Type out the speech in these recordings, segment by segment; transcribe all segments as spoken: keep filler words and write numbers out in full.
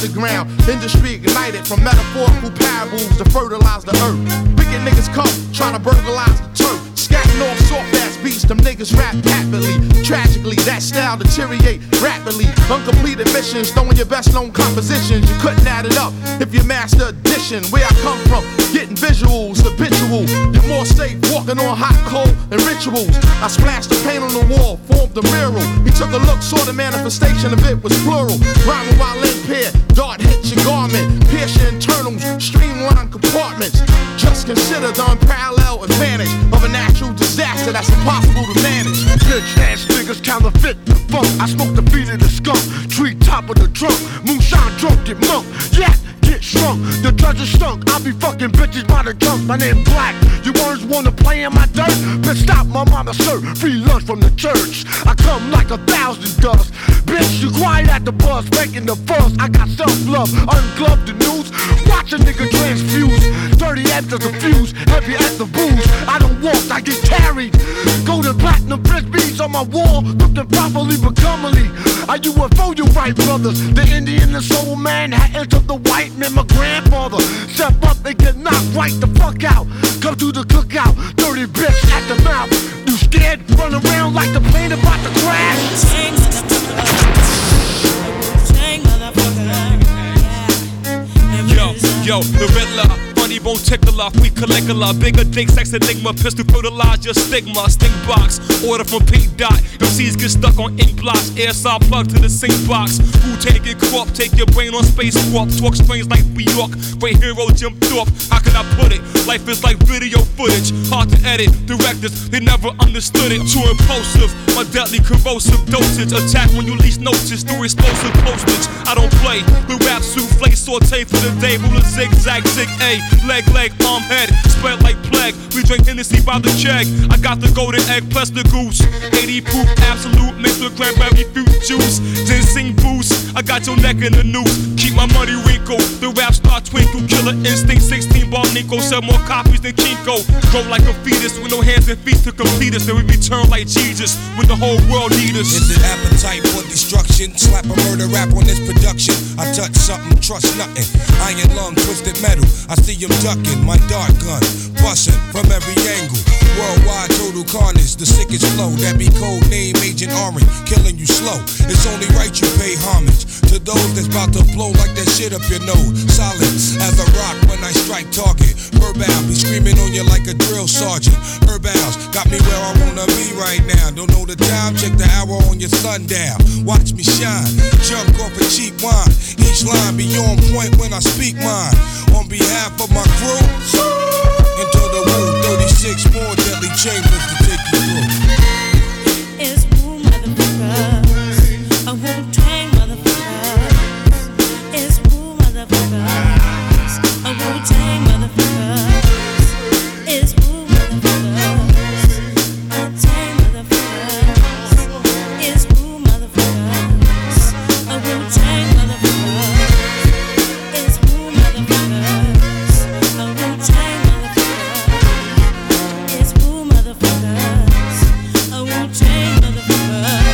underground. Industry ignited from metaphorical parables to fertilize the earth. Wicked niggas come trying to burglarize the turf. Scatting off soft-ass beats, them niggas rap happily. Tragically, that style deteriorate rapidly. Uncompleted missions, throwing your best-known compositions. You couldn't add it up if you master addition. Where I come from, getting visuals, habitual. You're more safe walking on hot coal and rituals. I splashed the paint on the wall, formed a mural. He took a look, saw the manifestation of it was plural. Rhyming while impaired, dart hits your garment. Pierce your internals, streamline compartments. Just consider the unparalleled advantage of a natural disaster that's impossible to manage. Bitch ass niggas counterfeit the funk. I smoke the feet of the skunk, tree top of the trunk. Moonshine drunk, get monk, yeah, get shrunk. The treasure stunk, I be fucking bitches by the junk. My name Black, you words wanna play in my dirt? Bitch stop, my mama serve free lunch from the church. I come like a thousand dust. Bitch, you quiet at the bus, making the fuss. I got self-love, ungloved the news. Watch a nigga transfuse. Dirty after the fuse, heavy at the booze. I don't walk, I get carried. Golden platinum frisbees on my wall, looking properly but comely. Are you a foe, you right, brothers? The Indian, the soul man, had entered the white man, my grandfather. Step up and get knocked right the fuck out. Come to the cookout, dirty bitch at the mouth. You scared? Run around like the plane about to crash. Yo, yo, the Riddler, funny bone tickler, free Caligula, bigger dick, sex enigma, pistol fertilize your stigma, stink box, order from Pink Dot, M Cs get stuck on ink blocks, air saw plug to the sink box, Wu-Tang get corrupt, take your brain on space warp, talk strange like New York, great hero Jim Thorpe, how can I put it, life is like video footage, hard to edit, directors, they never understood it, too impulsive, my deadly corrosive dosage, attack when you least notice, through explosive postage, I don't play, the rap souffle, saute for the day, ruler zigzag, zig A, leg, leg, arm, head, spread like plague, we drink Hennessy by the keg, I got the golden egg plus the goose, eighty proof, absolute, mixed with cranberry fruit juice, ginseng boost, I got your neck in the noose, keep my money wrinkle, the rap star twinkle, killer instinct, sixteen bar Nico, sell more copies than Kinko, grow like a fetus, with no hands and feet to complete us, then we return like Jesus, when the whole world need us. Is it appetite for destruction? Slap a murder rap on this production, I touch something, trust nothing, iron lung, twisted metal, I see him ducking, my dart gun, busting from every angle, worldwide total carnage, the sickest flow, that be code name Agent Orange, killing you slow, it's only right you pay homage, to those that's about to blow like that shit up your nose, solid as a rock when I strike target, Herbal be screaming on you like a drill sergeant, Herbals got me where I wanna be right now, don't know the time, check the hour on your sundial, watch me shine, jump off a cheap wine, each line be on point when I speak mine, on behalf of my crew, into the room, thirty-six more deadly chambers to take you through. It's Wu motherfuckers, a Wu-Tang motherfuckers. It's Wu motherfuckers, a Wu-Tang motherfuckers. It's Wu motherfuckers, a Tang motherfuckers. It's Wu motherfuckers, a Wu-Tang motherfuckers. It's Wu motherfuckers, a Wu-Tang motherfuckers. It's Wu motherfuckers, a Wu-Tang motherfuckers.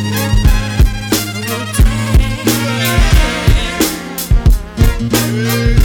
Yeah.